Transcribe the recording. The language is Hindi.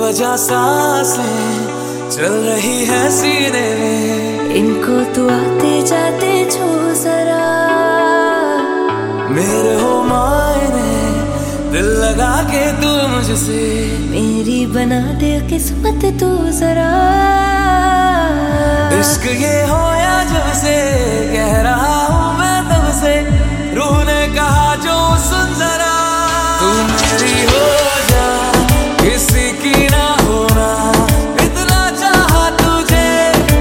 बेवजह सांसें चल रही है सीने में, इनको तू आते जाते छू जरा। मेरे हो मायने दिल लगा के तू मुझसे, मेरी बना दे किस्मत तू जरा। इश्क ये होया जब से, कह रहा हूँ मैं तब से, रूह ने कहा जो